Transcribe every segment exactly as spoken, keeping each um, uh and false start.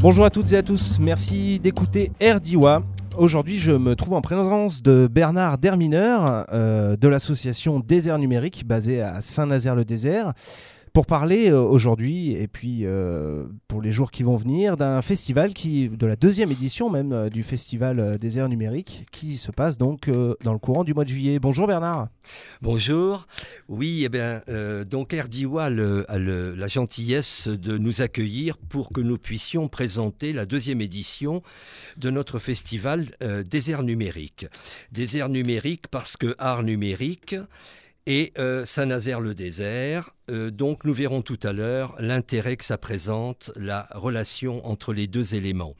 Bonjour à toutes et à tous, merci d'écouter Erdiwa. Aujourd'hui, je me trouve en présence de Bernard Dermineur euh, de l'association Désert Numérique basée à Saint-Nazaire-le-Désert pour parler euh, aujourd'hui et puis euh, pour les jours qui vont venir d'un festival qui, de la deuxième édition même euh, du festival euh, Désert Numérique qui se passe donc euh, dans le courant du mois de juillet. Bonjour Bernard. Bonjour. Oui, eh bien, euh, donc Erdiwa a, le, a le, la gentillesse de nous accueillir pour que nous puissions présenter la deuxième édition de notre festival euh, Désert Numérique. Désert Numérique parce que art numérique et euh, Saint-Nazaire-le-Désert. Euh, donc nous verrons tout à l'heure l'intérêt que ça présente, la relation entre les deux éléments.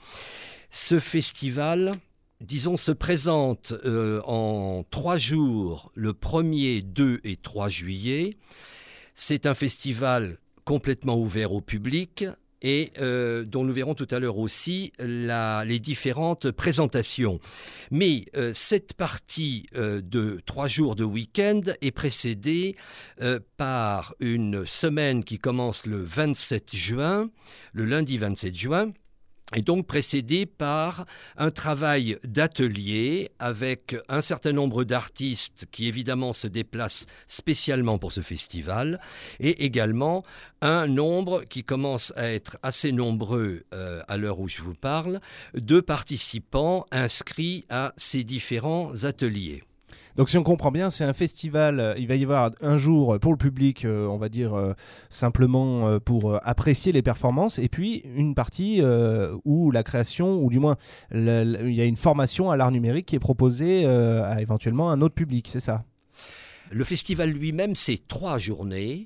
Ce festival, disons, se présente euh, en trois jours, le premier, deux et trois juillet. C'est un festival complètement ouvert au public et euh, dont nous verrons tout à l'heure aussi la, les différentes présentations. Mais euh, cette partie euh, de trois jours de week-end est précédée euh, par une semaine qui commence le vingt-sept juin, le lundi vingt-sept juin, et donc précédé par un travail d'atelier avec un certain nombre d'artistes qui évidemment se déplacent spécialement pour ce festival et également un nombre qui commence à être assez nombreux euh, à l'heure où je vous parle de participants inscrits à ces différents ateliers. Donc si on comprend bien, c'est un festival, il va y avoir un jour pour le public, euh, on va dire euh, simplement euh, pour euh, apprécier les performances, et puis une partie euh, où la création, ou du moins le, le, il y a une formation à l'art numérique qui est proposée euh, à éventuellement un autre public, c'est ça ? Le festival lui-même, c'est trois journées.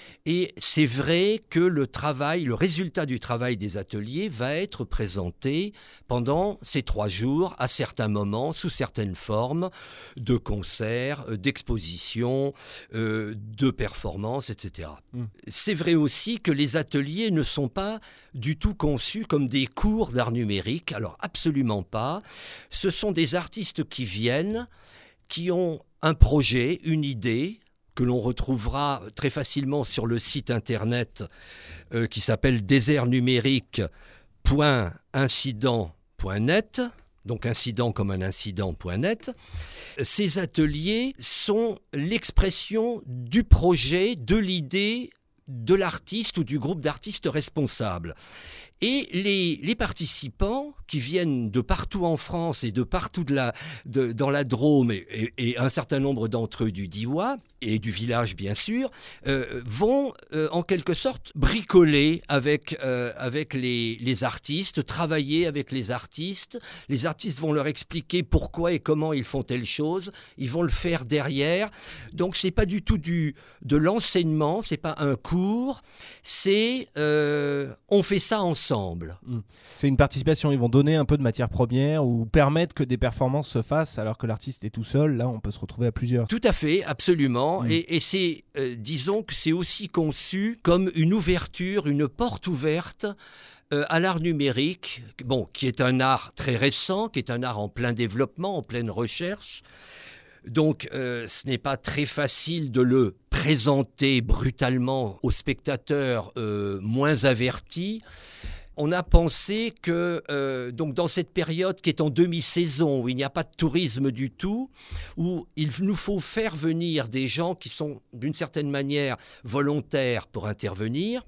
Et c'est vrai que le travail, le résultat du travail des ateliers va être présenté pendant ces trois jours, à certains moments, sous certaines formes, de concerts, d'expositions, euh, de performances, et cetera. Mmh. C'est vrai aussi que les ateliers ne sont pas du tout conçus comme des cours d'art numérique. Alors absolument pas. Ce sont des artistes qui viennent, qui ont un projet, une idée, que l'on retrouvera très facilement sur le site internet euh, qui s'appelle désert numérique point incident point net, donc incident comme un incident point net. Ces ateliers sont l'expression du projet, de l'idée de l'artiste ou du groupe d'artistes responsables. Et les, les participants qui viennent de partout en France et de partout de la, de, dans la Drôme et, et, et un certain nombre d'entre eux du Diois et du village bien sûr, euh, vont euh, en quelque sorte bricoler avec, euh, avec les, les artistes, travailler avec les artistes. Les artistes vont leur expliquer pourquoi et comment ils font telle chose. Ils vont le faire derrière. Donc c'est pas du tout du, de l'enseignement, c'est pas un cours, c'est euh, on fait ça ensemble. C'est une participation, ils vont donner un peu de matière première ou permettre que des performances se fassent alors que l'artiste est tout seul, là on peut se retrouver à plusieurs. Tout à fait, absolument, mmh. et, et c'est, euh, disons que c'est aussi conçu comme une ouverture, une porte ouverte euh, à l'art numérique, bon, qui est un art très récent, qui est un art en plein développement, en pleine recherche. Donc, euh, ce n'est pas très facile de le présenter brutalement aux spectateurs euh, moins avertis. On a pensé que euh, donc dans cette période qui est en demi-saison, où il n'y a pas de tourisme du tout, où il nous faut faire venir des gens qui sont d'une certaine manière volontaires pour intervenir,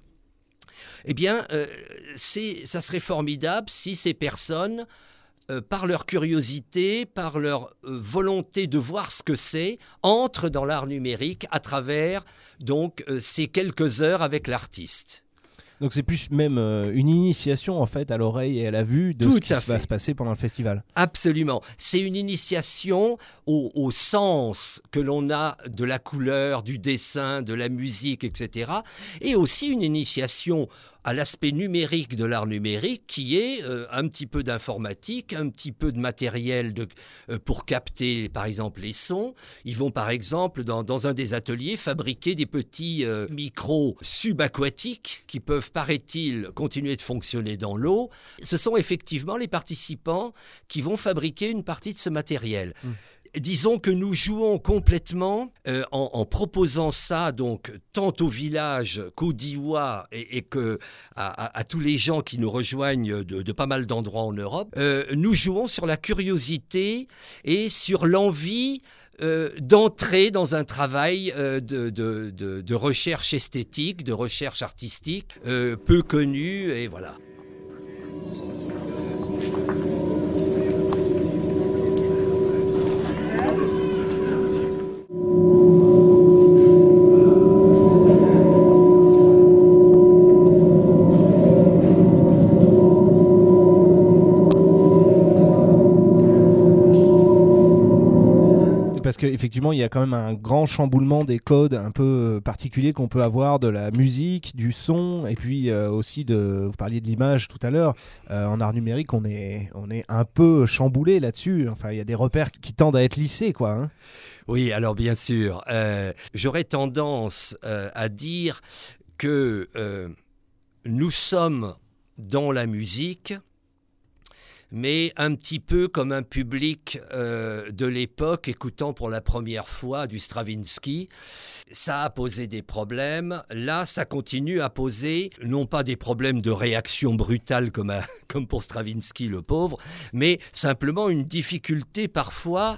eh bien, euh, c'est, ça serait formidable si ces personnes, euh, par leur curiosité, par leur euh, volonté de voir ce que c'est, entrent dans l'art numérique à travers donc, euh, ces quelques heures avec l'artiste. Donc c'est plus même euh, une initiation en fait à l'oreille et à la vue de Tout ce qui fait. va se passer pendant le festival. Absolument. C'est une initiation au, au sens que l'on a de la couleur, du dessin, de la musique, et cetera. Et aussi une initiation à l'aspect numérique de l'art numérique qui est euh, un petit peu d'informatique, un petit peu de matériel de, euh, pour capter par exemple les sons. Ils vont par exemple dans, dans un des ateliers fabriquer des petits euh, micros subaquatiques qui peuvent, paraît-il, continuer de fonctionner dans l'eau. Ce sont effectivement les participants qui vont fabriquer une partie de ce matériel. Mmh. disons que nous jouons complètement euh, en, en proposant ça donc tant au village qu'au Diois et, et que à, à, à tous les gens qui nous rejoignent de, de pas mal d'endroits en Europe. Euh, nous jouons sur la curiosité et sur l'envie Euh, d'entrer dans un travail euh, de, de, de, de recherche esthétique, de recherche artistique, euh, peu connu, et voilà. Parce qu'effectivement, il y a quand même un grand chamboulement des codes un peu particuliers qu'on peut avoir de la musique, du son, et puis euh, aussi de. Vous parliez de l'image tout à l'heure. Euh, en art numérique, on est, on est un peu chamboulé là-dessus. Enfin, il y a des repères qui tendent à être lissés, quoi. Hein. Oui, alors bien sûr. Euh, j'aurais tendance euh, à dire que euh, nous sommes dans la musique, mais un petit peu comme un public euh, de l'époque écoutant pour la première fois du Stravinsky. Ça a posé des problèmes. Là, ça continue à poser, non pas des problèmes de réaction brutale comme, à, comme pour Stravinsky, le pauvre, mais simplement une difficulté parfois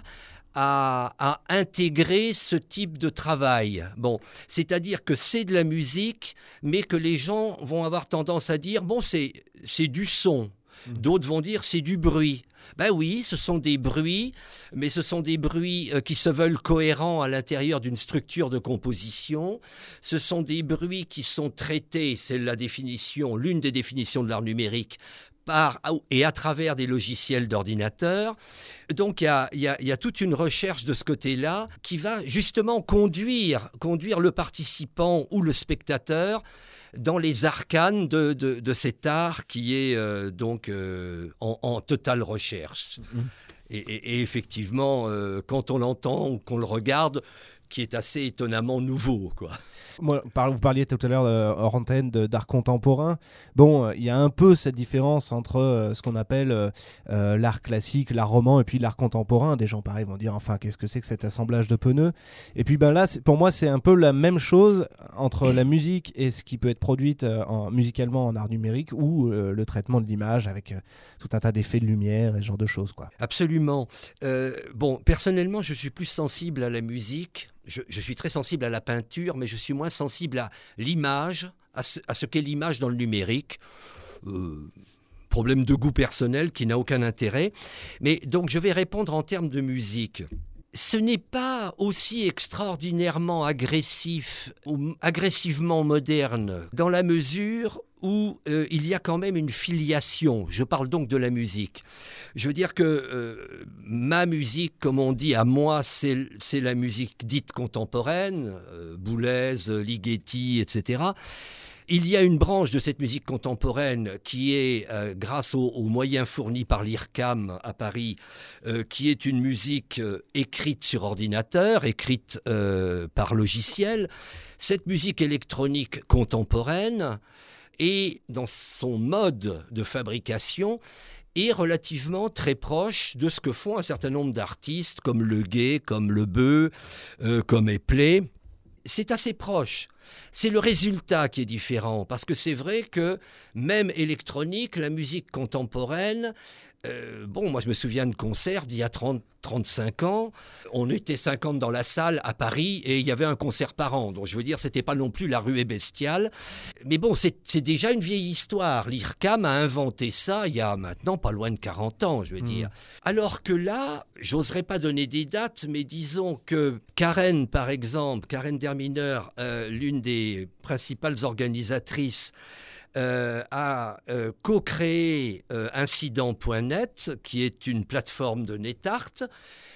à, à intégrer ce type de travail. Bon, c'est-à-dire que c'est de la musique, mais que les gens vont avoir tendance à dire, bon, c'est, c'est du son. D'autres vont dire c'est du bruit. Ben oui, ce sont des bruits, mais ce sont des bruits euh, qui se veulent cohérents à l'intérieur d'une structure de composition. Ce sont des bruits qui sont traités, c'est la définition, l'une des définitions de l'art numérique, par et à travers des logiciels d'ordinateur. Donc il y a, y a, y a toute une recherche de ce côté-là qui va justement conduire, conduire le participant ou le spectateur dans les arcanes de, de, de cet art qui est euh, donc euh, en, en totale recherche. Mmh. Et, et, et effectivement, euh, quand on l'entend ou qu'on le regarde, qui est assez étonnamment nouveau, quoi. Moi, vous parliez tout à l'heure euh, hors antenne de, d'art contemporain. Bon, il euh, y a un peu cette différence entre euh, ce qu'on appelle euh, euh, l'art classique, l'art roman et puis l'art contemporain. Des gens pareils vont dire enfin qu'est-ce que c'est que cet assemblage de pneus. Et puis ben là, c'est, pour moi, c'est un peu la même chose entre la musique et ce qui peut être produite euh, en, musicalement en art numérique ou euh, le traitement de l'image avec euh, tout un tas d'effets de lumière et ce genre de choses, quoi. Absolument. Euh, bon, personnellement, je suis plus sensible à la musique. Je, je suis très sensible à la peinture, mais je suis moins sensible à l'image, à ce, à ce qu'est l'image dans le numérique. Euh, problème de goût personnel qui n'a aucun intérêt. Mais donc, je vais répondre en termes de musique. Ce n'est pas aussi extraordinairement agressif ou agressivement moderne dans la mesure où euh, il y a quand même une filiation. Je parle donc de la musique. Je veux dire que euh, ma musique, comme on dit, à moi, c'est, c'est la musique dite contemporaine, euh, Boulez, Ligeti, et cetera. Il y a une branche de cette musique contemporaine qui est, euh, grâce aux, aux moyens fournis par l'I R C A M à Paris, euh, qui est une musique euh, écrite sur ordinateur, écrite euh, par logiciel. Cette musique électronique contemporaine, et dans son mode de fabrication, est relativement très proche de ce que font un certain nombre d'artistes comme Le Guay, comme Le Beu, euh, comme Epley. C'est assez proche. C'est le résultat qui est différent, parce que c'est vrai que même électronique, la musique contemporaine, euh, bon, moi je me souviens de concerts d'il y a trente, trente-cinq ans, on était cinquante dans la salle à Paris et il y avait un concert par an, donc je veux dire, c'était pas non plus la ruée bestiale, mais bon, c'est, c'est déjà une vieille histoire. L'I R C A M a inventé ça il y a maintenant pas loin de quarante ans, je veux mmh. dire. Alors que là, j'oserais pas donner des dates, mais disons que Karen, par exemple, Karen Derminer, euh, l'une des principales organisatrices, Euh, a euh, co-créé euh, incident point net, qui est une plateforme de NetArt,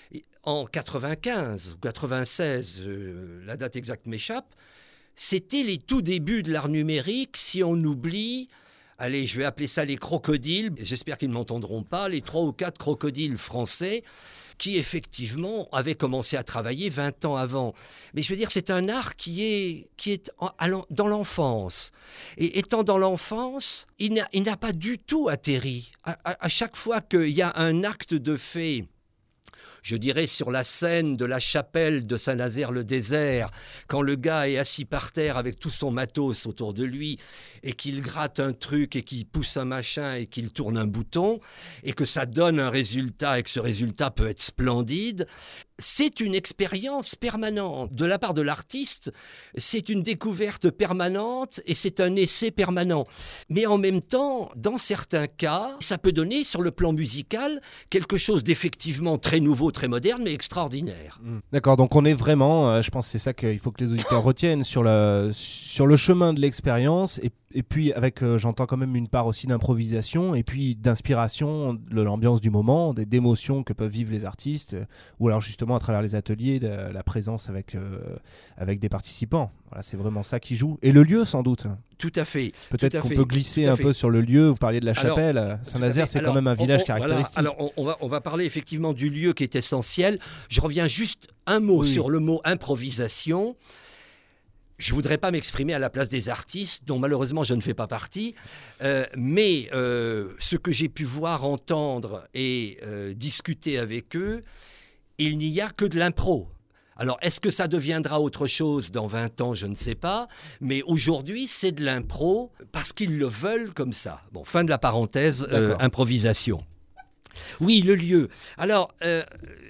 en quatre-vingt-quinze ou quatre-vingt-seize, euh, la date exacte m'échappe. C'était les tout débuts de l'art numérique, si on oublie, allez, je vais appeler ça les crocodiles, j'espère qu'ils ne m'entendront pas, les trois ou quatre crocodiles français, qui effectivement avait commencé à travailler vingt ans avant. Mais je veux dire, c'est un art qui est, qui est en, dans l'enfance. Et étant dans l'enfance, il n'a, il n'a pas du tout atterri. À, à, à chaque fois qu'il y a un acte de fait je dirais, sur la scène de la chapelle de Saint-Nazaire-le-Désert, quand le gars est assis par terre avec tout son matos autour de lui et qu'il gratte un truc et qu'il pousse un machin et qu'il tourne un bouton et que ça donne un résultat et que ce résultat peut être splendide, c'est une expérience permanente. De la part de l'artiste, c'est une découverte permanente et c'est un essai permanent. Mais en même temps, dans certains cas, ça peut donner sur le plan musical quelque chose d'effectivement très nouveau, très moderne, mais extraordinaire. D'accord, donc on est vraiment, euh, je pense que c'est ça qu'il faut que les auditeurs retiennent, sur le, sur le chemin de l'expérience et, et puis avec, euh, j'entends quand même une part aussi d'improvisation et puis d'inspiration de l'ambiance du moment, des d'émotions que peuvent vivre les artistes euh, ou alors justement à travers les ateliers, de, la présence avec, euh, avec des participants. Voilà, c'est vraiment ça qui joue. Et le lieu sans doute. Tout à fait. Peut-être tout à qu'on fait, peut glisser un fait. peu sur le lieu. Vous parliez de la alors, chapelle. Saint-Nazaire, c'est alors, quand même un village on, on, caractéristique. Voilà. Alors, on, on, va, on va parler effectivement du lieu qui est essentiel. Je reviens juste un mot oui. sur le mot improvisation. Je ne voudrais pas m'exprimer à la place des artistes, dont malheureusement je ne fais pas partie, euh, mais euh, ce que j'ai pu voir, entendre et euh, discuter avec eux, il n'y a que de l'impro. Alors, est-ce que ça deviendra autre chose dans vingt ans? Je ne sais pas. Mais aujourd'hui, c'est de l'impro parce qu'ils le veulent comme ça. Bon, fin de la parenthèse, euh, improvisation. Oui, le lieu. Alors, euh,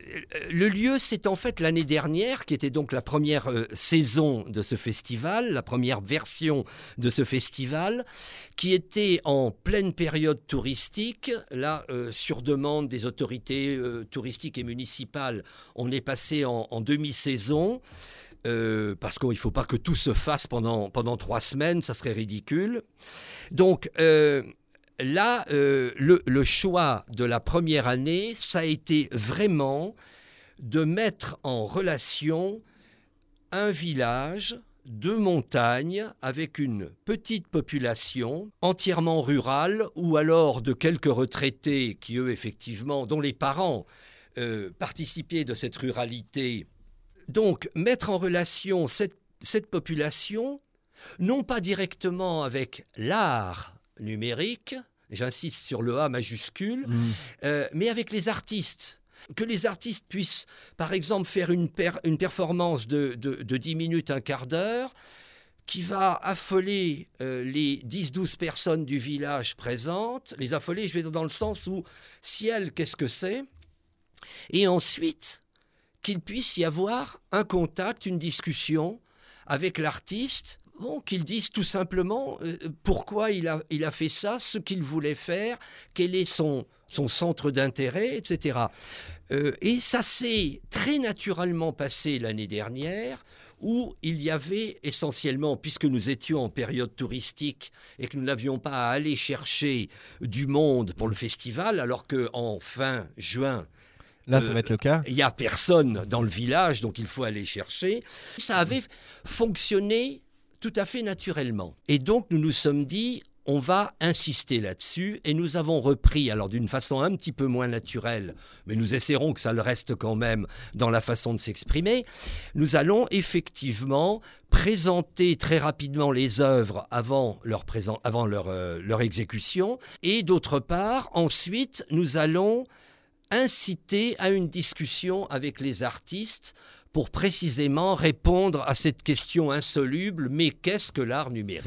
le lieu, c'est en fait l'année dernière, qui était donc la première euh, saison de ce festival, la première version de ce festival, qui était en pleine période touristique. Là, euh, sur demande des autorités euh, touristiques et municipales, on est passé en, en demi-saison. Euh, parce qu'il ne faut pas que tout se fasse pendant, pendant trois semaines, ça serait ridicule. Donc, euh, Là, euh, le, le choix de la première année, ça a été vraiment de mettre en relation un village de montagne avec une petite population entièrement rurale ou alors de quelques retraités qui, eux, effectivement, dont les parents euh, participaient de cette ruralité. Donc, mettre en relation cette, cette population, non pas directement avec l'art numérique, j'insiste sur le A majuscule, mmh. euh, mais avec les artistes. Que les artistes puissent, par exemple, faire une, per- une performance de, de, de dix minutes, un quart d'heure, qui va affoler euh, les dix douze personnes du village présentes, les affoler, je vais dire dans le sens où, ciel, qu'est-ce que c'est? Et ensuite, qu'il puisse y avoir un contact, une discussion avec l'artiste. Bon, qu'ils disent tout simplement euh, pourquoi il a, il a fait ça, ce qu'il voulait faire, quel est son, son centre d'intérêt, et cetera. Euh, et ça s'est très naturellement passé l'année dernière, où il y avait essentiellement, puisque nous étions en période touristique et que nous n'avions pas à aller chercher du monde pour le festival, alors qu'en fin juin, Là, ça va être le cas. Il n'y a personne dans le village, donc il faut aller chercher. Ça avait fonctionné tout à fait naturellement. Et donc, nous nous sommes dit, on va insister là-dessus, et nous avons repris, alors d'une façon un petit peu moins naturelle, mais nous essaierons que ça le reste quand même dans la façon de s'exprimer, nous allons effectivement présenter très rapidement les œuvres avant leur, présent, avant leur, euh, leur exécution, et d'autre part, ensuite, nous allons inciter à une discussion avec les artistes pour précisément répondre à cette question insoluble, mais qu'est-ce que l'art numérique ?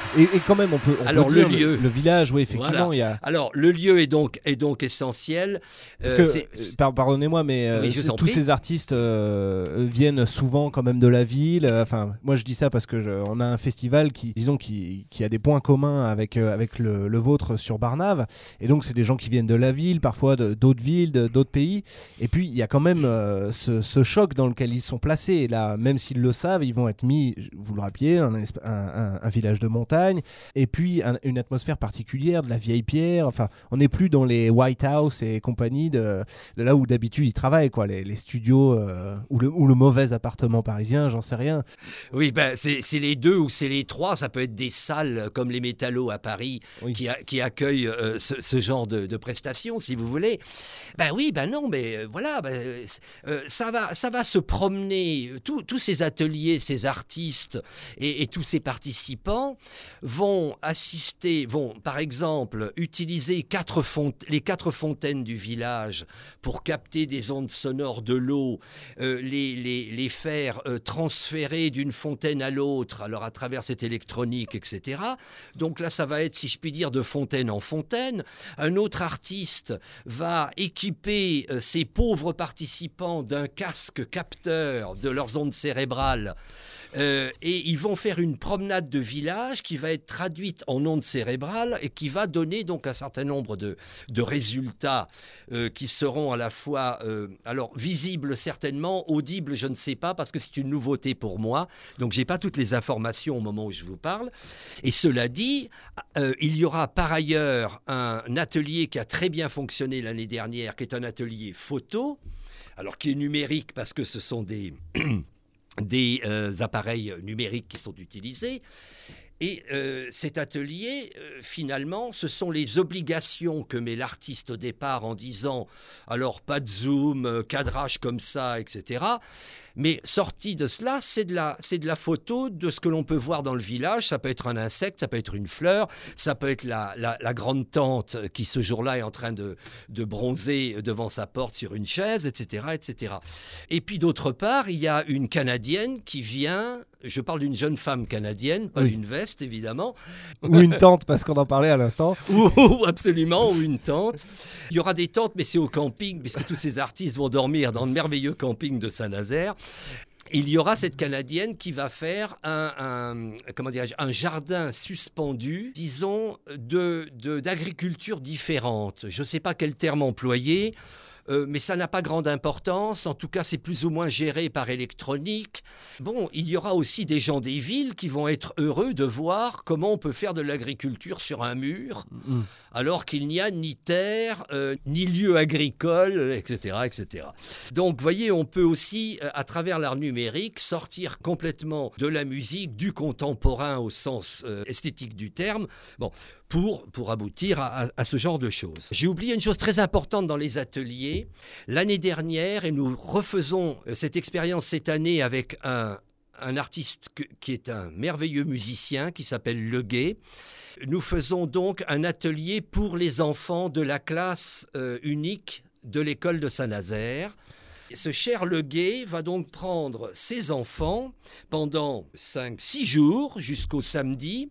Et, et quand même, on peut, on Alors peut le dire lieu, le, le village, oui, effectivement, voilà. il y a. Alors le lieu est donc est donc essentiel. Parce Euh, que, c'est- euh, par- pardonnez-moi, mais euh, Oui, je c'est- vous en tous prie. ces artistes euh, viennent souvent quand même de la ville. euh, Enfin, moi je dis ça parce que je- on a un festival qui, disons, qui, qui a des points communs avec euh, avec le, le vôtre sur Barnave. Et donc c'est des gens qui viennent de la ville, parfois de- d'autres villes, de- d'autres pays. Et puis il y a quand même euh, ce, ce choc dans lequel ils sont placés. Et là, même s'ils le savent, ils vont être mis, vous le rappeliez, un, esp- un, un- un village de montagne. Et puis un- une atmosphère particulière, de la vieille pierre. Enfin, on n'est plus dans les White House et compagnie de, de là où d'habitude ils travaillent, quoi, les, les studios euh, ou, le, ou le mauvais appartement parisien, j'en sais rien. Oui, ben, c'est c'est les deux ou c'est les trois. Ça peut être des salles comme les Métallos à Paris Oui. qui, a- qui accueillent euh, ce, ce genre de, de prestations, si vous voulez. Ben oui, ben non, mais euh, voilà, ben, euh, ça, va, ça va se promener. Tous tous ces ateliers, ces artistes et, et tous ces participants vont assister, vont par exemple utiliser quatre font- les quatre fontaines du village pour capter des ondes sonores de l'eau, euh, les, les, les faire euh, transférer d'une fontaine à l'autre, alors à travers cette électronique, et cetera. Donc là, ça va être, si je puis dire, de fontaine en fontaine. Un autre artiste va équiper euh, ces pauvres participants d'un casque capteur de leurs ondes cérébrales. Euh, et ils vont faire une promenade de village qui va être traduite en ondes cérébrales et qui va donner donc un certain nombre de, de résultats euh, qui seront à la fois euh, alors visibles certainement, audibles je ne sais pas parce que c'est une nouveauté pour moi, donc j'ai pas toutes les informations au moment où je vous parle. Et cela dit, euh, il y aura par ailleurs un atelier qui a très bien fonctionné l'année dernière, qui est un atelier photo, alors qui est numérique parce que ce sont des des euh, appareils numériques qui sont utilisés. Et euh, cet atelier, euh, finalement, ce sont les obligations que met l'artiste au départ en disant « alors pas de zoom, euh, cadrage comme ça, et cetera » Mais sorti de cela, c'est de la, c'est de la photo de ce que l'on peut voir dans le village. Ça peut être un insecte, ça peut être une fleur, ça peut être la, la, la grande tante qui ce jour-là est en train de, de bronzer devant sa porte sur une chaise, et cetera, et cetera. Et puis d'autre part, il y a une Canadienne qui vient, je parle d'une jeune femme canadienne, pas Oui. d'une veste évidemment, Ou une tente, parce qu'on en parlait à l'instant. ou, ou absolument, ou une tente. Il y aura des tentes, mais c'est au camping, puisque tous ces artistes vont dormir dans le merveilleux camping de Saint-Nazaire. Il y aura cette Canadienne qui va faire un, un, comment dirais-je, un jardin suspendu, disons, de, de, d'agriculture différente. Je ne sais pas quel terme employer. Euh, mais ça n'a pas grande importance. En tout cas, c'est plus ou moins géré par électronique. Bon, il y aura aussi des gens des villes qui vont être heureux de voir comment on peut faire de l'agriculture sur un mur, Mmh. alors qu'il n'y a ni terre, euh, ni lieu agricole, et cetera, et cetera. Donc, vous voyez, on peut aussi, euh, à travers l'art numérique, sortir complètement de la musique, du contemporain au sens euh, esthétique du terme. Bon, pour, pour aboutir à, à, à ce genre de choses. J'ai oublié une chose très importante dans les ateliers. L'année dernière, et nous refaisons cette expérience cette année avec un, un artiste que, qui est un merveilleux musicien qui s'appelle Le Guet. Nous faisons donc un atelier pour les enfants de la classe euh, unique de l'école de Saint-Nazaire. Ce cher Le Guet va donc prendre ses enfants pendant cinq six jours jusqu'au samedi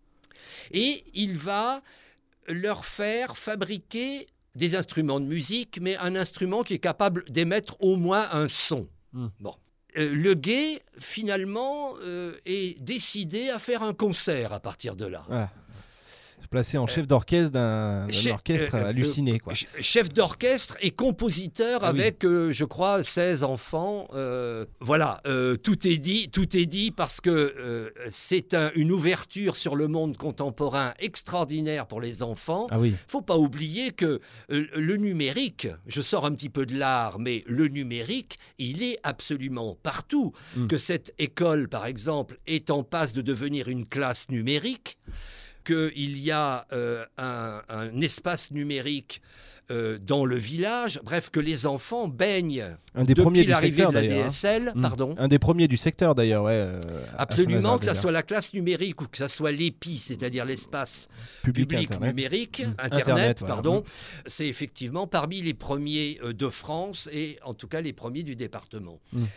et il va leur faire fabriquer des instruments de musique, mais un instrument qui est capable d'émettre au moins un son. Mmh. Bon. Euh, Le Guet, finalement, euh, est décidé à faire un concert à partir de là. Voilà. Se placer en chef d'orchestre d'un, d'un Chef- orchestre euh, halluciné, quoi. Ch- Chef d'orchestre et compositeur Ah oui. avec, euh, je crois, seize enfants. Euh, voilà, euh, tout est dit, tout est dit parce que euh, c'est un- une ouverture sur le monde contemporain extraordinaire pour les enfants. Ah oui. Faut pas oublier que euh, le numérique, je sors un petit peu de l'art, mais le numérique, il est absolument partout. Mm. Que cette école, par exemple, est en passe de devenir une classe numérique, qu'il y a euh, un, un espace numérique euh, dans le village, bref, que les enfants baignent Un des depuis premiers du l'arrivée secteur de la d'ailleurs. hein. D S L, Mmh. pardon. Un des premiers du secteur d'ailleurs, ouais. euh, à Absolument, Saint-Nazaire, que ça déjà. soit la classe numérique ou que ça soit l'E P I, c'est-à-dire l'espace public, public internet. numérique, Mmh. Internet, Internet, voilà. pardon, Mmh. c'est effectivement parmi les premiers euh, de France et en tout cas les premiers du département. Mmh.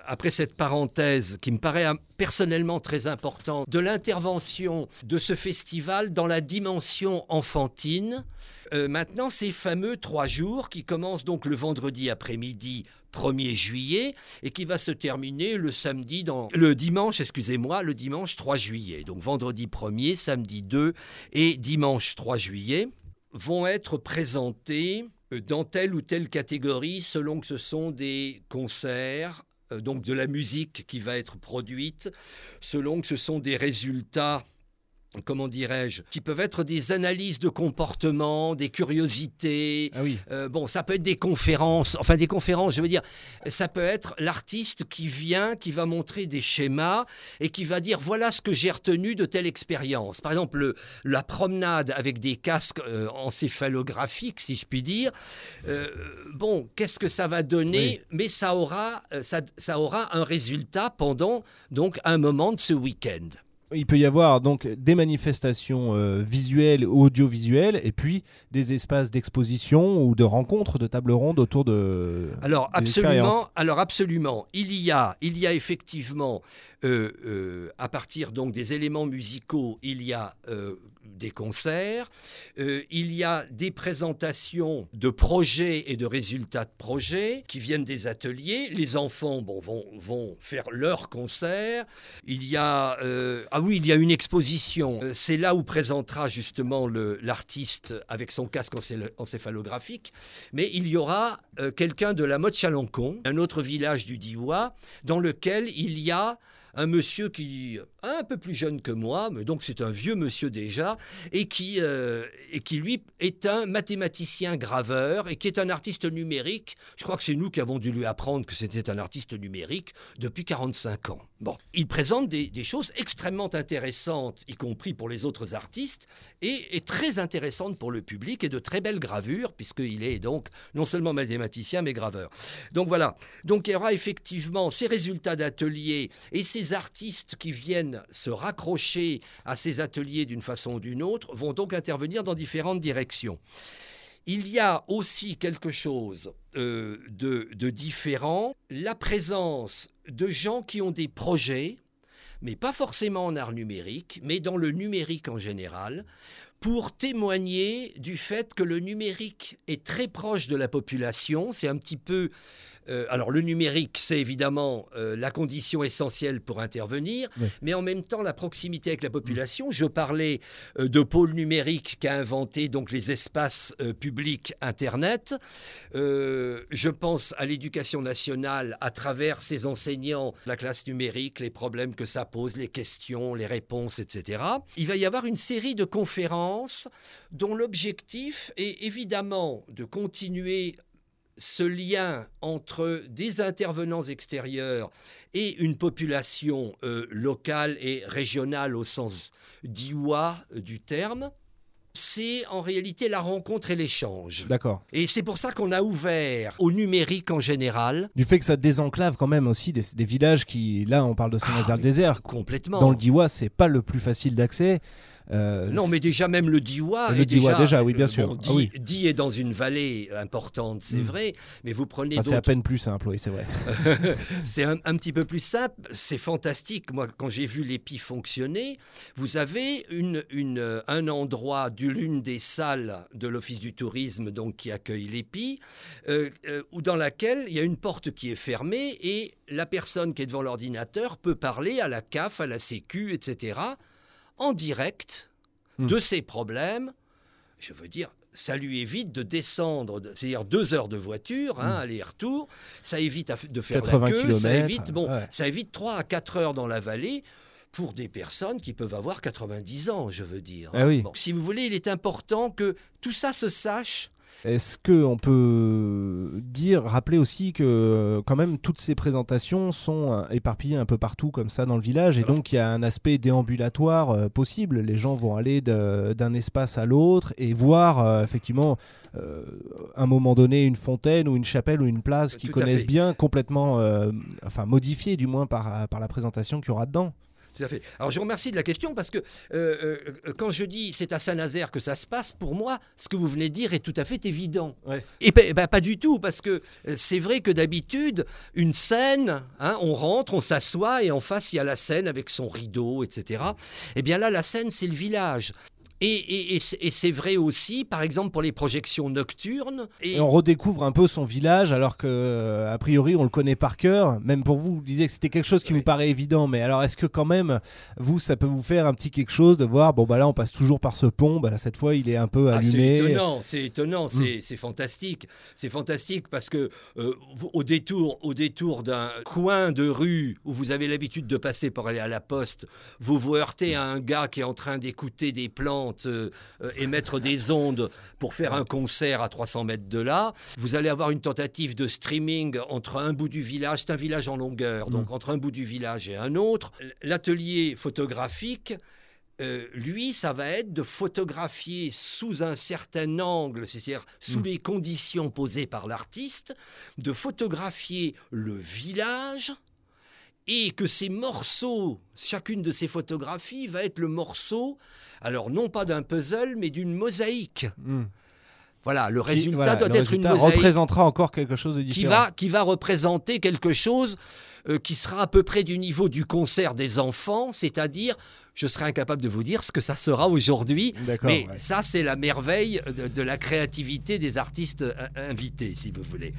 après cette parenthèse qui me paraît personnellement très importante, de l'intervention de ce festival dans la dimension enfantine. Euh, maintenant, ces fameux trois jours qui commencent donc le vendredi après-midi premier juillet et qui va se terminer le samedi dans le dimanche, excusez-moi, le dimanche trois juillet. Donc vendredi premier, samedi deux et dimanche trois juillet vont être présentés dans telle ou telle catégorie selon que ce sont des concerts, euh, donc de la musique qui va être produite, selon que ce sont des résultats, comment dirais-je, qui peuvent être des analyses de comportement, des curiosités. Ah oui. Euh, bon, ça peut être des conférences, enfin des conférences, je veux dire, ça peut être l'artiste qui vient, qui va montrer des schémas et qui va dire voilà ce que j'ai retenu de telle expérience. Par exemple, le, la promenade avec des casques euh, encéphalographiques, si je puis dire. Euh, bon, qu'est-ce que ça va donner? Oui. Mais ça aura, ça, ça aura un résultat pendant donc un moment de ce week-end. Il peut y avoir donc des manifestations euh, visuelles, audiovisuelles, et puis des espaces d'exposition ou de rencontres, de tables rondes autour de. Alors absolument. Alors absolument. Il y a, il y a effectivement, euh, euh, à partir donc des éléments musicaux, il y a euh, des concerts, euh, il y a des présentations de projets et de résultats de projets qui viennent des ateliers. Les enfants, bon, vont vont faire leurs concerts. Il y a euh, ah oui, il y a une exposition. Euh, c'est là où présentera justement le, l'artiste avec son casque encéphalographique. Mais il y aura euh, quelqu'un de la Motte-Chalancon, un autre village du Diois, dans lequel il y a un monsieur qui est un peu plus jeune que moi, mais donc c'est un vieux monsieur déjà, et qui, euh, et qui lui est un mathématicien graveur et qui est un artiste numérique. Je crois que c'est nous qui avons dû lui apprendre que c'était un artiste numérique depuis quarante-cinq ans. Bon, il présente des, des choses extrêmement intéressantes, y compris pour les autres artistes, et, et très intéressantes pour le public, et de très belles gravures, puisqu'il est donc non seulement mathématicien, mais graveur. Donc voilà, donc il y aura effectivement ces résultats d'ateliers et ces artistes qui viennent se raccrocher à ces ateliers d'une façon ou d'une autre vont donc intervenir dans différentes directions. Il y a aussi quelque chose euh, de, de différent, la présence de gens qui ont des projets, mais pas forcément en art numérique, mais dans le numérique en général, pour témoigner du fait que le numérique est très proche de la population. C'est un petit peu... Euh, alors le numérique, c'est évidemment euh, la condition essentielle pour intervenir, oui. Mais en même temps la proximité avec la population. Je parlais euh, de Pôle numérique qui a inventé donc les espaces euh, publics Internet. Euh, je pense à l'éducation nationale à travers ses enseignants, la classe numérique, les problèmes que ça pose, les questions, les réponses, et cetera. Il va y avoir une série de conférences dont l'objectif est évidemment de continuer ce lien entre des intervenants extérieurs et une population euh, locale et régionale au sens diois euh, du terme, c'est en réalité la rencontre et l'échange. D'accord. Et c'est pour ça qu'on a ouvert au numérique en général. Du fait que ça désenclave quand même aussi des, des villages qui, là on parle de Saint-Nazaire-le-Désert. Ah, complètement. Dans le Diois, c'est pas le plus facile d'accès. Euh, non, mais déjà même le Diois. Le Diois déjà, déjà, oui, bien euh, sûr. Bon, Die, ah, oui. Die est dans une vallée importante, c'est mmh. vrai, mais vous prenez enfin, d'autres... C'est à peine plus simple, oui, c'est vrai. c'est un, un petit peu plus simple, c'est fantastique. Moi, quand j'ai vu l'Épi fonctionner, vous avez une, une, un endroit de l'une des salles de l'Office du tourisme donc, qui accueille l'Épi, euh, euh, dans laquelle il y a une porte qui est fermée et la personne qui est devant l'ordinateur peut parler à la C A F, à la Sécu, et cetera, en direct mmh. de ses problèmes. Je veux dire, ça lui évite de descendre, c'est-à-dire deux heures de voiture, hein, mmh. aller-retour. Ça évite de faire la queue, ça évite, bon, ouais. ça évite trois à quatre heures dans la vallée pour des personnes qui peuvent avoir quatre-vingt-dix ans, je veux dire. Ah oui. Bon, si vous voulez, il est important que tout ça se sache. Est-ce qu'on peut dire, rappeler aussi que quand même toutes ces présentations sont éparpillées un peu partout comme ça dans le village, et donc il y a un aspect déambulatoire euh, possible. Les gens vont aller de, d'un espace à l'autre et voir euh, effectivement euh, à un moment donné une fontaine ou une chapelle ou une place qu'ils connaissent bien, complètement euh, enfin modifiée du moins par, par la présentation qu'il y aura dedans. Tout à fait. Alors je vous remercie de la question parce que euh, euh, quand je dis c'est à Saint-Nazaire que ça se passe, pour moi, ce que vous venez de dire est tout à fait évident. Ouais. Et ben, ben, pas du tout, parce que c'est vrai que d'habitude, une scène, hein, on rentre, on s'assoit et en face il y a la scène avec son rideau, et cetera. Et bien là, la scène, c'est le village. Et, et, et, et c'est vrai aussi, par exemple, pour les projections nocturnes. Et, et on redécouvre un peu son village, alors que euh, a priori on le connaît par cœur. Même pour vous, vous disiez que c'était quelque chose qui oui. vous paraît évident. Mais alors, est-ce que quand même, vous, ça peut vous faire un petit quelque chose de voir, bon bah là, on passe toujours par ce pont. Bah là, cette fois, il est un peu allumé. Ah, c'est étonnant, c'est étonnant, mmh. c'est, c'est fantastique, c'est fantastique parce que euh, au détour, au détour d'un coin de rue où vous avez l'habitude de passer pour aller à la poste, vous vous heurtez à un gars qui est en train d'écouter des plantes. Euh, euh, émettre des ondes pour faire un concert à trois cents mètres de là. Vous allez avoir une tentative de streaming entre un bout du village, c'est un village en longueur, donc mmh. entre un bout du village et un autre. L'atelier photographique, euh, lui, ça va être de photographier sous un certain angle, c'est-à-dire sous mmh. les conditions posées par l'artiste, de photographier le village. Et que ces morceaux, chacune de ces photographies va être le morceau, alors non pas d'un puzzle, mais d'une mosaïque. Mmh. Voilà, le résultat qui, voilà, doit le être résultat une mosaïque. Représentera encore quelque chose de différent. Qui va, qui va représenter quelque chose euh, qui sera à peu près du niveau du concert des enfants, c'est-à-dire, je serai incapable de vous dire ce que ça sera aujourd'hui, D'accord, mais ouais. ça, c'est la merveille de, de la créativité des artistes invités, si vous voulez.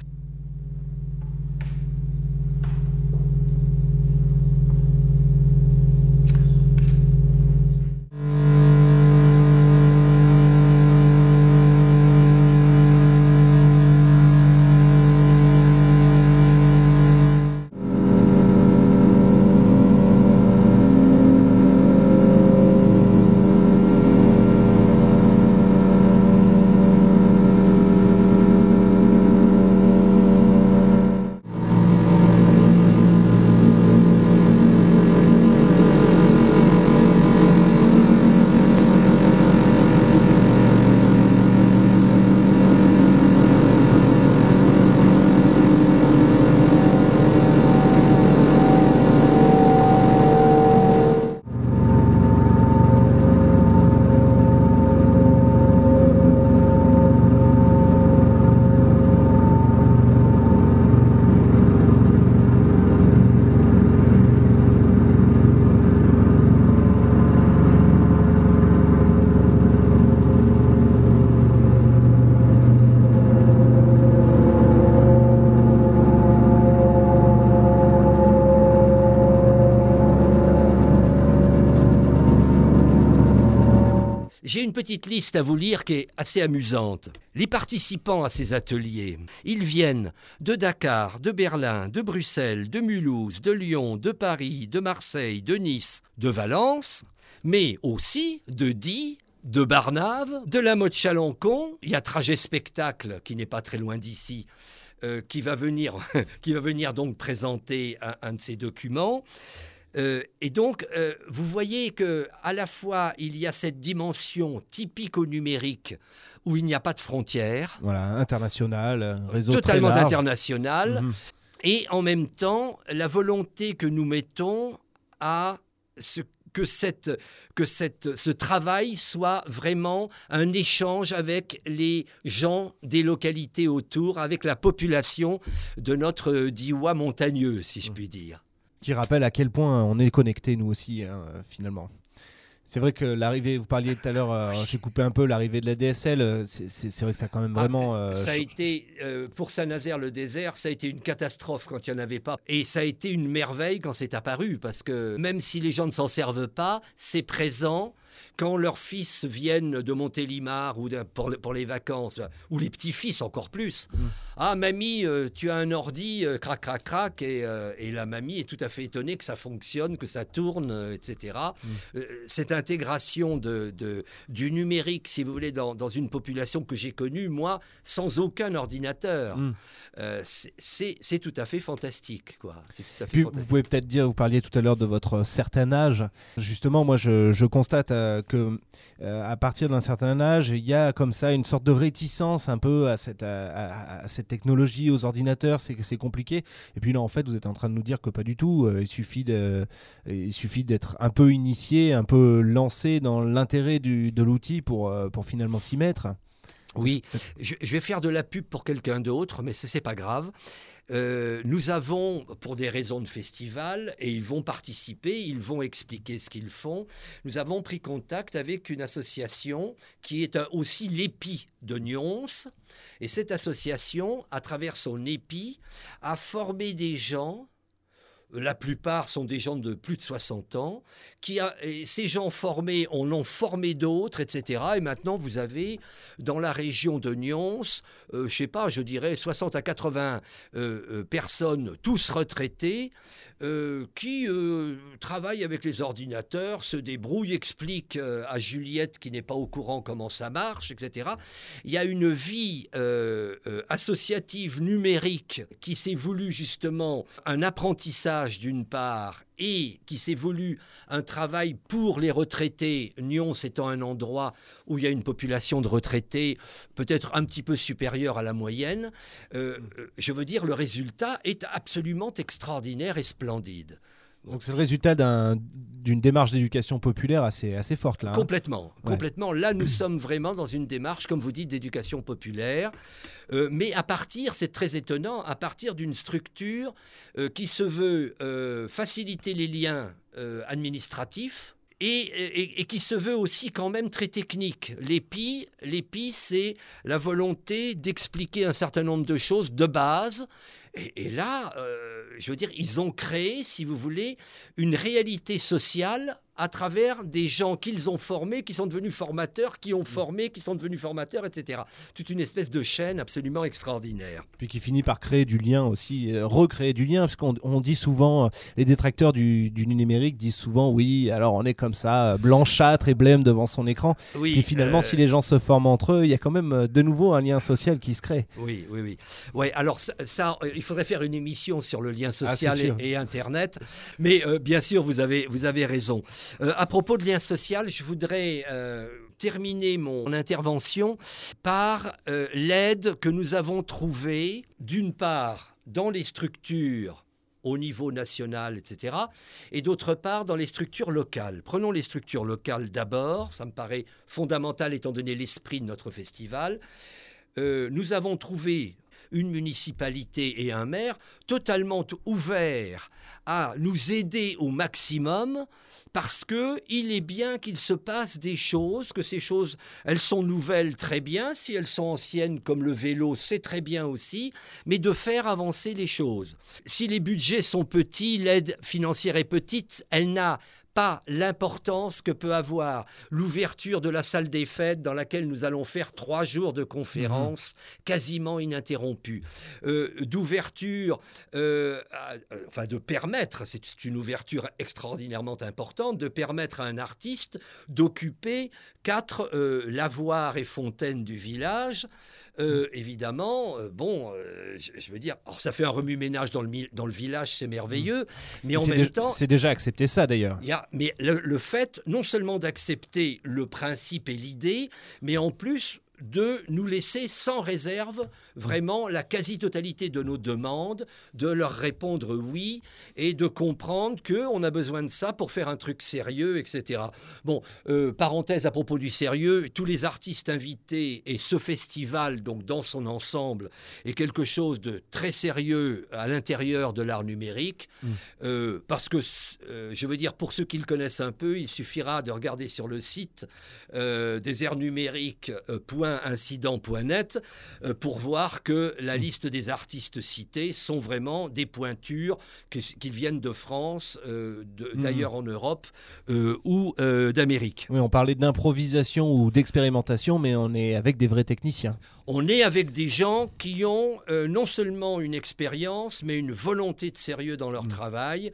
J'ai une petite liste à vous lire qui est assez amusante. Les participants à ces ateliers, ils viennent de Dakar, de Berlin, de Bruxelles, de Mulhouse, de Lyon, de Paris, de Marseille, de Nice, de Valence, mais aussi de Die, de Barnave, de la Motte-Chalancon. Il y a Trajet Spectacle, qui n'est pas très loin d'ici, euh, qui va venir, qui va venir donc présenter un, un de ces documents. Euh, et donc, euh, vous voyez qu'à la fois, il y a cette dimension typique au numérique où il n'y a pas de frontières. Voilà, international, réseau totalement très large. international. Mmh. Et en même temps, la volonté que nous mettons à ce que, cette, que cette, ce travail soit vraiment un échange avec les gens des localités autour, avec la population de notre Diois montagneux, si je puis dire. Qui rappelle à quel point on est connectés, nous aussi, hein, finalement. C'est vrai que l'arrivée, vous parliez tout à l'heure, euh, j'ai coupé un peu l'arrivée de la D S L, c'est, c'est, c'est vrai que ça a quand même vraiment... Euh, ah, ça a été, euh, pour Saint-Nazaire-le-Désert, ça a été une catastrophe quand il n'y en avait pas. Et ça a été une merveille quand c'est apparu, parce que même si les gens ne s'en servent pas, c'est présent. Quand leurs fils viennent de Montélimar ou de, pour, pour les vacances, ou les petits-fils encore plus, mmh. ah mamie, euh, tu as un ordi, euh, crac, crac, crac, et, euh, et la mamie est tout à fait étonnée que ça fonctionne, que ça tourne, euh, et cetera. Mmh. Euh, cette intégration de, de, du numérique, si vous voulez, dans, dans une population que j'ai connue, moi, sans aucun ordinateur, mmh. euh, c'est, c'est, c'est tout à fait fantastique, quoi. C'est tout à fait Puis, fantastique. Vous pouvez peut-être dire, vous parliez tout à l'heure de votre certain âge. Justement, moi, je, je constate... Euh, euh, que euh, à partir d'un certain âge, il y a comme ça une sorte de réticence un peu à cette, à, à, à cette technologie, aux ordinateurs, c'est, c'est compliqué. Et puis là, en fait, vous êtes en train de nous dire que pas du tout. Euh, il suffit de, il suffit d'être un peu initié, un peu lancé dans l'intérêt du, de l'outil pour, euh, pour finalement s'y mettre. Oui, je, je vais faire de la pub pour quelqu'un d'autre, mais ce n'est pas grave. Euh, nous avons, pour des raisons de festival, et ils vont participer, ils vont expliquer ce qu'ils font, nous avons pris contact avec une association qui est un, aussi l'E P I de Nyons. Et cette association, à travers son E P I, a formé des gens. La plupart sont des gens de plus de soixante ans. Qui a, et ces gens formés en ont formé d'autres, et cetera. Et maintenant, vous avez, dans la région de Nyons, euh, je ne sais pas, je dirais soixante à quatre-vingts euh, euh, personnes, tous retraités, euh, qui euh, travaillent avec les ordinateurs, se débrouillent, expliquent euh, à Juliette, qui n'est pas au courant comment ça marche, et cetera. Il y a une vie euh, euh, associative numérique qui s'est voulu justement un apprentissage d'une part et qui s'est voulu un travail pour les retraités, Nyons étant un endroit où il y a une population de retraités peut-être un petit peu supérieure à la moyenne. Euh, je veux dire, le résultat est absolument extraordinaire et splendide. Donc c'est le résultat d'un, d'une démarche d'éducation populaire assez, assez forte là. Hein. Complètement, ouais. complètement. Là, nous sommes vraiment dans une démarche, comme vous dites, d'éducation populaire. Euh, mais à partir, c'est très étonnant, à partir d'une structure euh, qui se veut euh, faciliter les liens euh, administratifs. Et, et, et qui se veut aussi quand même très technique. L'E P I, l'E P I, c'est la volonté d'expliquer un certain nombre de choses de base. Et, et là, euh, je veux dire, ils ont créé, si vous voulez, une réalité sociale à travers des gens qu'ils ont formés, qui sont devenus formateurs, qui ont formé, qui sont devenus formateurs, et cetera. Toute une espèce de chaîne absolument extraordinaire. Puis qui finit par créer du lien aussi, euh, recréer du lien, parce qu'on on dit souvent, euh, les détracteurs du, du numérique disent souvent, oui, alors on est comme ça, blanchâtre et blême devant son écran. Oui, Puis finalement, euh... si les gens se forment entre eux, il y a quand même de nouveau un lien social qui se crée. Oui, oui, oui. Ouais, alors ça, ça il faudrait faire une émission sur le lien social ah, et, et Internet. Mais euh, bien sûr, vous avez, vous avez raison. Euh, à propos de lien social, je voudrais euh, terminer mon intervention par euh, l'aide que nous avons trouvée, d'une part, dans les structures au niveau national, et cetera, et d'autre part, dans les structures locales. Prenons les structures locales d'abord, ça me paraît fondamental étant donné l'esprit de notre festival. Euh, nous avons trouvé une municipalité et un maire totalement ouverts à nous aider au maximum parce qu'il est bien qu'il se passe des choses, que ces choses, elles sont nouvelles très bien, si elles sont anciennes comme le vélo, c'est très bien aussi, mais de faire avancer les choses. Si les budgets sont petits, l'aide financière est petite, elle n'a pas l'importance que peut avoir l'ouverture de la salle des fêtes dans laquelle nous allons faire trois jours de conférences mmh. quasiment ininterrompues. Euh, d'ouverture, euh, à, enfin de permettre, c'est une ouverture extraordinairement importante, de permettre à un artiste d'occuper quatre euh, lavoirs et fontaines du village. Euh, évidemment, euh, bon, euh, je, je veux dire, alors ça fait un remue-ménage dans le, dans le village, c'est merveilleux, mais et en même dé- temps... C'est déjà accepté ça, d'ailleurs. Il y a, mais le, le fait, non seulement d'accepter le principe et l'idée, mais en plus de nous laisser sans réserve vraiment la quasi-totalité de nos demandes, de leur répondre oui et de comprendre qu'on a besoin de ça pour faire un truc sérieux, et cetera. Bon, euh, parenthèse à propos du sérieux, tous les artistes invités et ce festival, donc dans son ensemble, est quelque chose de très sérieux à l'intérieur de l'art numérique, mmh. euh, parce que, euh, je veux dire, pour ceux qui le connaissent un peu, il suffira de regarder sur le site euh, désert-numérique point incident point net euh, pour voir que la liste des artistes cités sont vraiment des pointures que, qu'ils viennent de France, euh, de, mmh. d'ailleurs en Europe euh, ou euh, d'Amérique. Oui, on parlait d'improvisation ou d'expérimentation, mais on est avec des vrais techniciens. On est avec des gens qui ont euh, non seulement une expérience, mais une volonté de sérieux dans leur mmh. travail.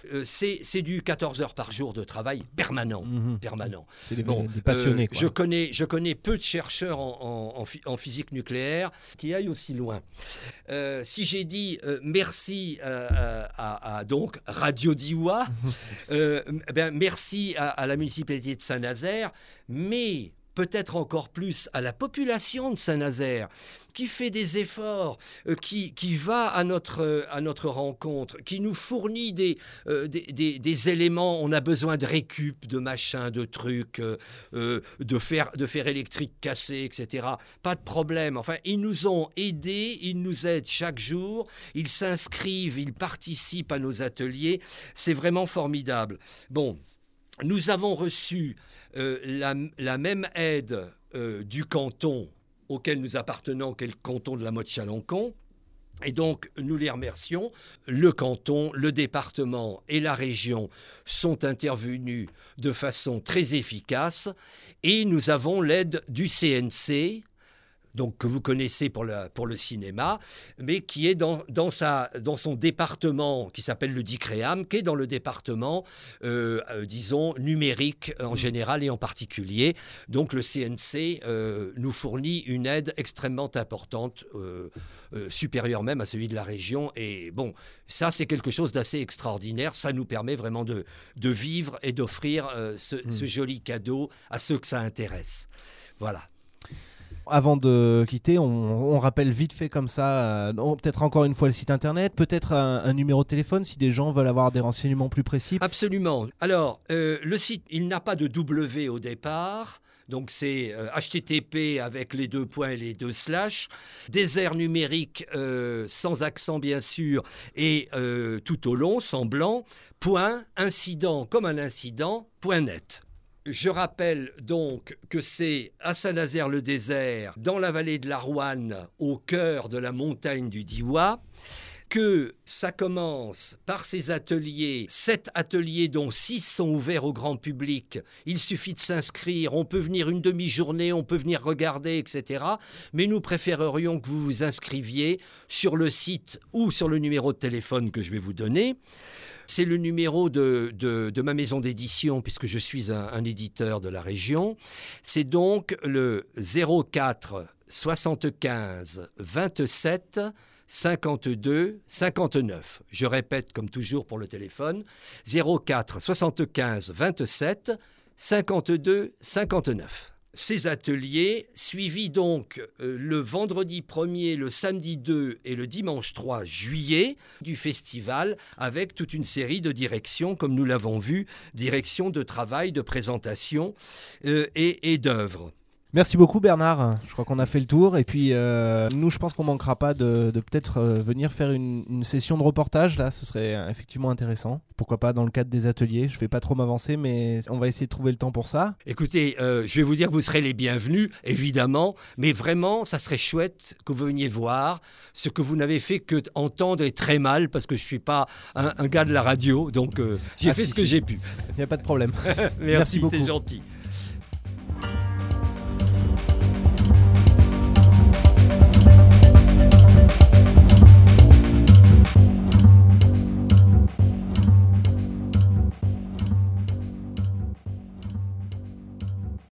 Euh, c'est, c'est du quatorze heures par jour de travail permanent. Mmh. permanent. C'est des, bon, des passionnés. Euh, quoi. Je, connais, je connais peu de chercheurs en, en, en, en physique nucléaire qui aillent aussi loin. Euh, si j'ai dit euh, merci euh, à, à donc Radio Diois, euh, ben, merci à, à la municipalité de Saint-Nazaire, mais peut-être encore plus à la population de Saint-Nazaire, qui fait des efforts, euh, qui, qui va à notre, euh, à notre rencontre, qui nous fournit des, euh, des, des, des éléments. On a besoin de récup, de machins, de trucs, euh, euh, de, fer, de fer électrique cassé, et cetera. Pas de problème. Enfin, ils nous ont aidés, ils nous aident chaque jour, ils s'inscrivent, ils participent à nos ateliers. C'est vraiment formidable. Bon, nous avons reçu euh, la, la même aide euh, du canton auquel nous appartenons, qu'est le canton de la Motte-Chalancon. Et donc, nous les remercions. Le canton, le département et la région sont intervenus de façon très efficace. Et nous avons l'aide du C N C, donc que vous connaissez pour le, pour le cinéma, mais qui est dans, dans, sa, dans son département, qui s'appelle le DICREAM, qui est dans le département, euh, euh, disons, numérique en général et en particulier. Donc le C N C euh, nous fournit une aide extrêmement importante, euh, euh, supérieure même à celui de la région. Et bon, ça c'est quelque chose d'assez extraordinaire. Ça nous permet vraiment de, de vivre et d'offrir euh, ce, mmh. ce joli cadeau à ceux que ça intéresse. Voilà. Avant de quitter, on, on rappelle vite fait comme ça, euh, peut-être encore une fois le site internet, peut-être un, un numéro de téléphone si des gens veulent avoir des renseignements plus précis. Absolument. Alors, euh, le site, il n'a pas de W au départ. Donc c'est euh, H T T P avec les deux points et les deux slash, désert numérique euh, sans accent bien sûr et euh, tout au long, sans blanc, point, incident comme un incident, point net. Je rappelle donc que c'est à Saint-Nazaire-le-Désert, dans la vallée de la Rouanne, au cœur de la montagne du Diois, que ça commence par ces ateliers, sept ateliers dont six sont ouverts au grand public. Il suffit de s'inscrire, on peut venir une demi-journée, on peut venir regarder, et cetera. Mais nous préférerions que vous vous inscriviez sur le site ou sur le numéro de téléphone que je vais vous donner. C'est le numéro de, de, de ma maison d'édition, puisque je suis un, un éditeur de la région. C'est donc le zéro quatre soixante-quinze vingt-sept cinquante-deux cinquante-neuf. Je répète comme toujours pour le téléphone, zéro quatre soixante-quinze vingt-sept cinquante-deux cinquante-neuf. Ces ateliers, suivis donc euh, le vendredi premier, le samedi deux et le dimanche trois juillet du festival, avec toute une série de directions, comme nous l'avons vu, directions de travail, de présentation euh, et, et d'œuvres. Merci beaucoup Bernard, je crois qu'on a fait le tour et puis euh, nous je pense qu'on manquera pas de, de peut-être euh, venir faire une, une session de reportage là, ce serait euh, effectivement intéressant, pourquoi pas dans le cadre des ateliers, je vais pas trop m'avancer mais on va essayer de trouver le temps pour ça. Écoutez, euh, je vais vous dire que vous serez les bienvenus évidemment, mais vraiment ça serait chouette que vous veniez voir ce que vous n'avez fait que entendre et très mal parce que je suis pas un, un gars de la radio donc euh, j'ai ah, fait si, ce si. que j'ai pu. Il n'y a pas de problème. Merci, Merci beaucoup. C'est gentil.